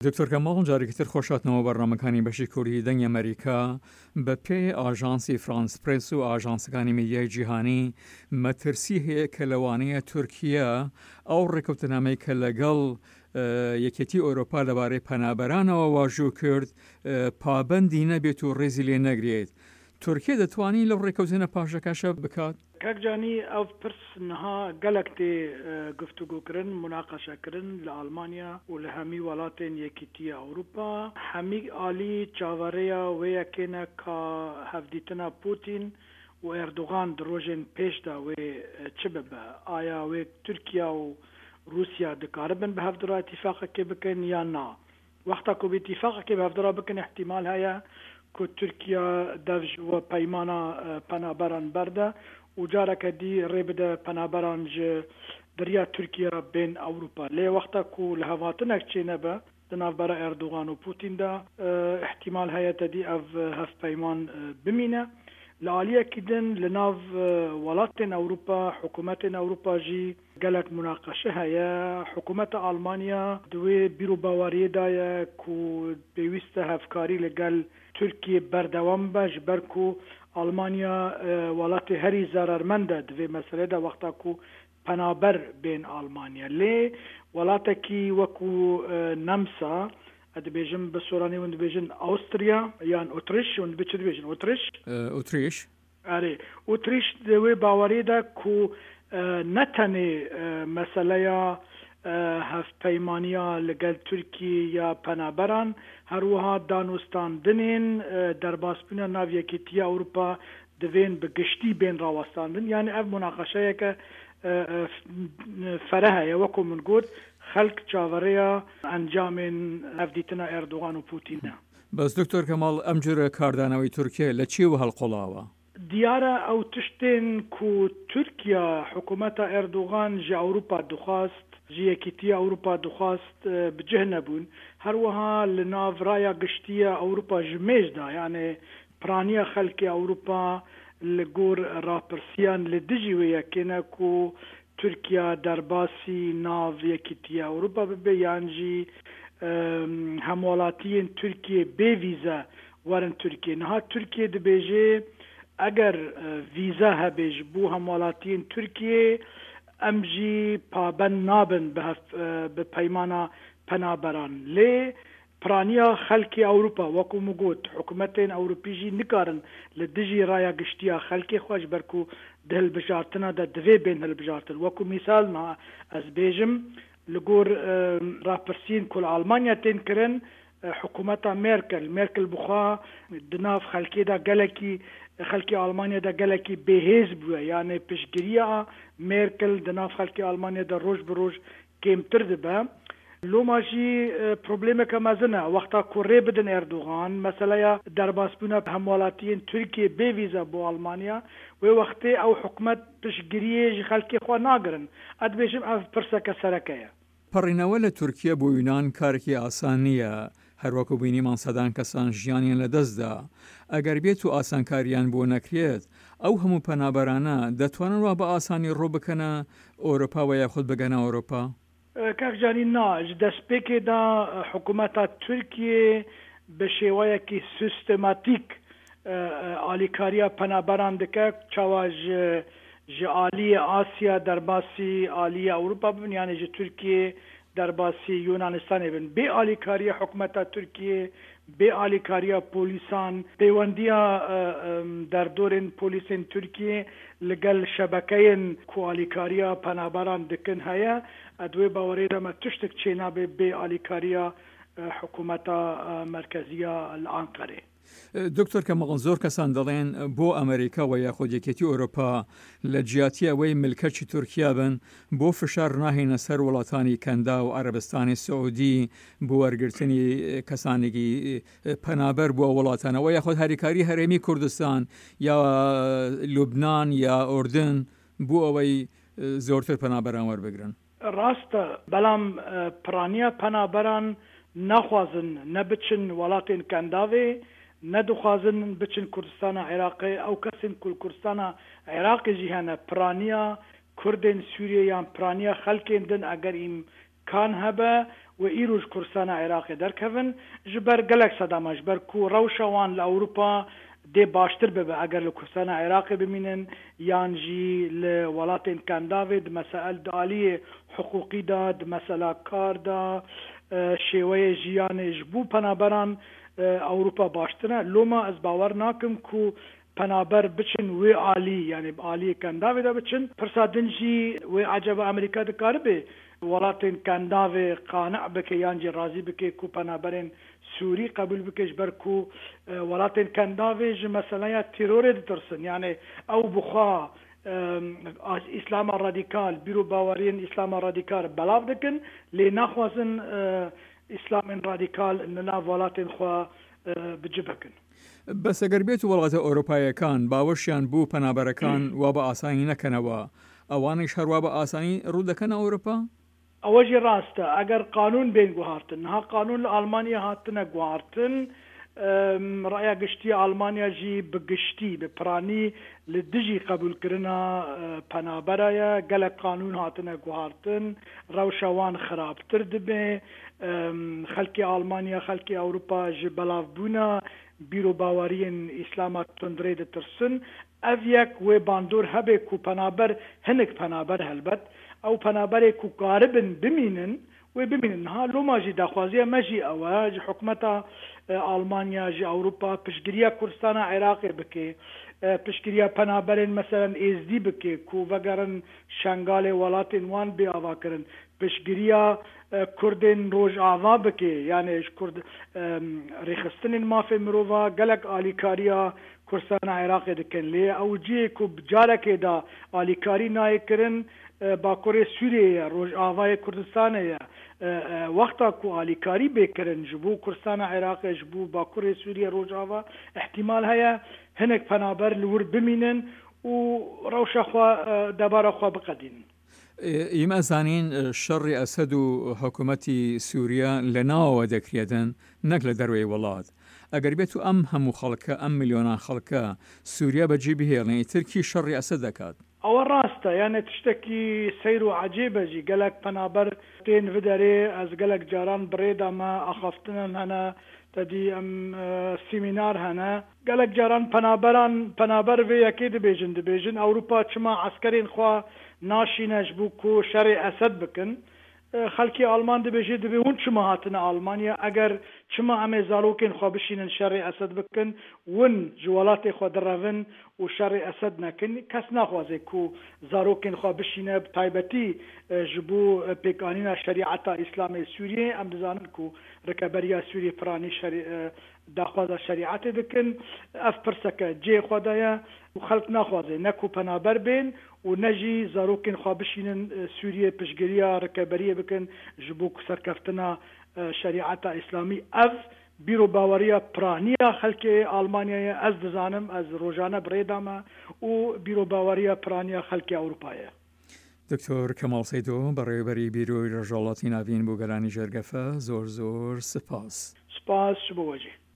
دکتۆر کەماڵ جارێکتر خۆشاتنەوە بەڕنامەکانی بەشی کوردی دەنگی ئەمریکا بە پێی ئاژانسی فرانس پرس و ئاژانسەکانی میدیای جیهانی مەترسی هەیە کە لەوانەیە تورکیا ئەو ڕێکەوتنامەی کە لەگەڵ یەکێتی ئەوروپا لەبارەی پەنابەرانەوە واژوو کرد پابەندی نەبێت و ڕێزی لێ نەگرێت. تورکیا دەتوانین لەو ڕێکەوتنە پاشەکەشە بکات؟ کاکجانی ئەو پرس نها گەلک تێ گفتوگوکردن مناقەشەکردن لە ئەڵمانیا و لە هەمی وڵاتên یەکێتیە ئەوروپا هەمی عالی چاوەڕێیە وەیەکێنە کە هەفدیتنا پوتین و ئەردوغان درۆژên پێشدا wê çi bibe ئایا wê تورکیا و رووسیا دikarbin bi hevdira îtîfaqekê bikin yan na wexta ku bi îtîfaqekê bi hevdira bikin ihtimal heye ku Türkiye dev ji we peymana penaberan berde û careke dî rê bide penaberan ji deriya Türkiye bên Ewropa. Lê wexta ku li hevhatinek çê nebe di navbera Erdogan û Putin de ihtimal heye te dî ev hevpeyman bimîne. Li aliyekî din li nav welatên Ewropa, hikûmetên Ewropa jî gelek munaqeşe heye. Hikûmeta Almanya di wê bîrobawariyê de ye ku pêwîst e hevkarî li gel Türkiye berdewam be ji ber ku Almanya welatê herî zararmend e di vê meselê de wexta ku penaber bên Almanya. Lê welatekî wekû Nemsa dibêjin bi soranî hûn dibêjin Awstriya yan Otriş hûn çi dibêjin Otriş erê Otriş di wê baweriyê de ku ne tenê meseleya hevpeymaniya li gel Tirkiye ya penaberan her wiha danûstandinên derbasbûna nav yekîtiya Ewropa divên bi giştî bên rawestandin yani ev munaqeşeyeke fereh heye wekû min got xelk çaverêya encamên hevdîtina Erdogan û Putinê. Bes Dr. Kemal em cure kardanewî Tirkiye li çi helqolawa? Diyar e ew tiştên ku Tirkiye hikûmeta Erdogan ji Ewropa dixwast ji yekîtiya Ewropa dixwast bi cih nebûn her wiha li nav raya giştiya Ewropa ji mêj da yani piraniya xelkê Ewropa li gor rapirsiyan li dijî wê yekêne ku Türkiye derbasî nav yekîtiya Ewropa bibe yan jî hemwelatiyên Türkiye bê vîze werin Türkiye. Niha Türkiye dibêje eger vîza hebe ji bo hemwelatiyên Türkiye em jî pabend nabin bi peymana penaberan. Lê piraniya xelkê Ewropa wekû min got hikûmetên Ewropî jî nikarin li dijî raya giştiya xelkê xwe ji ber ku di hilbijartina de divê bên hilbijartin. Wekû mîsal na ez bêjim li gor rapirsiyên ku li Almanya tên kirin hikûmeta Merkel bixwe di nav xelkê de gelekî xelkê Almanya de gelekî bêhêz bûye yani piştgiriya Merkel di nav xelkê Almanya de roj bi roj kêmtir dibe. Loma jî problemeke mezin e wexta ku rê bidin Erdogan meseleya derbasbûna hemwelatiyên Tirkiye bê vîza bo Almanya wê wextê ew hikûmet piştgiriyê ji xelkê xwe nagirin. Ez dibêjim ev pirseke sereke ye. پەڕینەوە لە تورکیا بۆ یونان کارێکی ئاسان نییە هەروەکو بینیمان سەدان کەسان ژیانیان لەدەستدا ئەگەر بێت و ئاسانکاریان بۆ نەکرێت ئەو هەموو پەنابەرانە دەتوانن وا بە ئاسانی ڕوو بکەنە ئەوروپا و یاخود بگەنە ئەوروپا؟ کاکجانی نا ji destpêkê hikûmeta Tirkiye bi şêwayekî sistematik alîkariya penaberan dike çawa ji aliyê Asya derbasî aliyê Ewropa bibin yani ji Tirkiye derbasî Yunanistanê bin. Bê alîkariya hikûmeta Tirkiye bê alîkariya polîsan pêwendiya derdorên polîsên Tirkiye li gel şebekeyên ku alîkariya penaberan dikin heye edwê bawerê de me tiştek çê nabe bê alîkariya hikûmeta merkeziya li Ankarê. دکتۆر کەماڵ زۆر کەسان دەڵێن بۆ ئەمریکا و یاخود یەکێتی ئەوروپا لە جیاتی ئەوەی ملکەچی تورکیا بن بۆ فشار ناهێنە سەر وڵاتانی کەندا و عەرەبستانی سعودی بۆ وەرگرتنی کەسانێکی پەنابەر بۆ وڵاتانەوە یاخود هەریکاری هەرێمی کوردستان یا لوبنان یا ئوردن بۆ ئەوەی زۆرتر پەنابەران وەربگرن. ڕاستە بەڵام پرانیە پەنابەران ناخوازن نەبچن وڵاتên کەنداوێ nedixwazin biçin Kurdistana Iraqê ew kesên ku Kurdistana Iraqê jî hene piraniya Kurdên Sûriye yan piraniya xelkên din eger îmkan hebe و ئیروژ کوردستانە عێراقی دەرکەون ji ber gelek sedama ji ber ku rewşa wan li Ewropa dê baştir bibe eger li Kurdistana Iraqê bimînin yan jî li welatên Kendavê di mesel di aliyê hiqûqî da di mesela kar da şêweyê jiyanê ji bo penaberan Ewropa baştir e. Loma ez bawer nakim ku penaber biçin wê alî yani aliyê Kendavê de biçin pirsa din jî wê acaba Amerîka dikaribe welatên Kendavê qanic bike yan jî razî bike ku penaberên Sûrî qebûl bike ji ber ku welatên Kendavê ji meselaya terorê ditirsin yani ew bixwe İslama radîkal bîro baweriyên İslama radîkal belav dikin lê naxwazin İslamên radîkal li nav welatên xwe bicibikin. بەس ئەگەر بێت و وڵاتە ئۆروپایەکان باوەشیان بوو پەنابەرەکان وا بە ئاسانی نەکەنەوە ئەوانیش هەروە بە ئاسانی ڕوو دەکەن ئەوروپا؟ ئەوە ژی ڕاستە ئەگەر قانون بین گوهارتن ها قانون لە ئەڵمانیا هاتنە گوهارتن ڕایا گشتی ئەڵمانیا ژی بگشتی بە پرانی لە دژی قبولکردنا پەنابەرایە گەلک قانون هاتنە گوهارتن ڕەوشەوان خراپتر دەبێ خەڵکی ئەڵمانیا خەڵکی ئەوروپا ji بەڵاوبوونا بîro baweriyên İslama tundrê ditirsin ev yek wê bandor hebe ku penaber hinek penaber helbet ew penaberê ku karibin bimînin wê bimînin ha loma jî daxwaziya me jî ew ji hikûmeta Almanya ji Ewropa piştgiriya Kurdistana Iraqê bike piştgiriya penaberên meselen êzdî bike ku vegerin şengalê welatên wan bêava kirin piştgiriya Kurdên rojava bike yani Kurd rêxistinên mafê mirova gelek alîkariya Kurdistana Iraqê dikin lê ew ciyê ku carekê da alîkarî nayê kirin Bakurê Sûriyeyê rojavayê Kurdistanê ye wexta ku alîkarî bêkirin ji bo Kurdistana Iraqê ji bo Bakurê Sûriye rojava ihtimal heye hinek penaber li wir bimînin û rewşa xwe debara xwe biqedînin. ئێمە زانین شەڕی ئەسەد و حکوومەتی سووریا لە ناوەوە دەکرێتن نەک لە دەروێی وڵات ئەگەر بێت و ئەم هەموو خەڵکە ئەم میلیۆنان خەڵکە سووریا بەجێ بهێڵێنی ترکی شەڕی ئەسەد دەکات ئەوە ڕاستە یانە تشتێکی سەیر و عەجیبەژی گەلک پەنابەر تێن بدەرێ ئەس گەلک جاران بڕێدامە ئەخەفتنن هەنە تدی ئەم سیمینار هەنە گەلک جاران پەنابەر vê yekê dibêjin Ewropa çima eskerên xwe naşîne ji bo ku şerê Esed bikin xelkê Alman dibêje dibê hûn çima hatine Almanya eger çima em ê zarokên xwe bişînin şerê Esed bikin win ji welatê xwe direvin û şerê Esed nekin kes naxwaze ku zarokên xwe bişîne taybetî ji bo pêkanîna şerîeta İslamê Sûriyê em dizanin ku rikeberiya Sûriyê piranî daxwaza şerîetê dikin ev pirseke cê xwe de ye û xelk naxwaze ne ku penaber bên û ne jî zarokên xwe bişînin Sûriyê piştgiriya rikeberiyê bikin ji bo serkeftina şerîeta İslamî ev bîro baweriya piraniya xelkê Almanyayê ez dizanim ez rojane birêdame û bîro baweriya piraniya xelkê Ewropayê. دکتۆر کەماڵ سەیدۆ بەڕێوەبەری بیرۆی ڕۆژهەڵاتی ناوین بۆ گەرانی ژێرگەفە زۆر سپاس. سپاس بۆ وەجێ.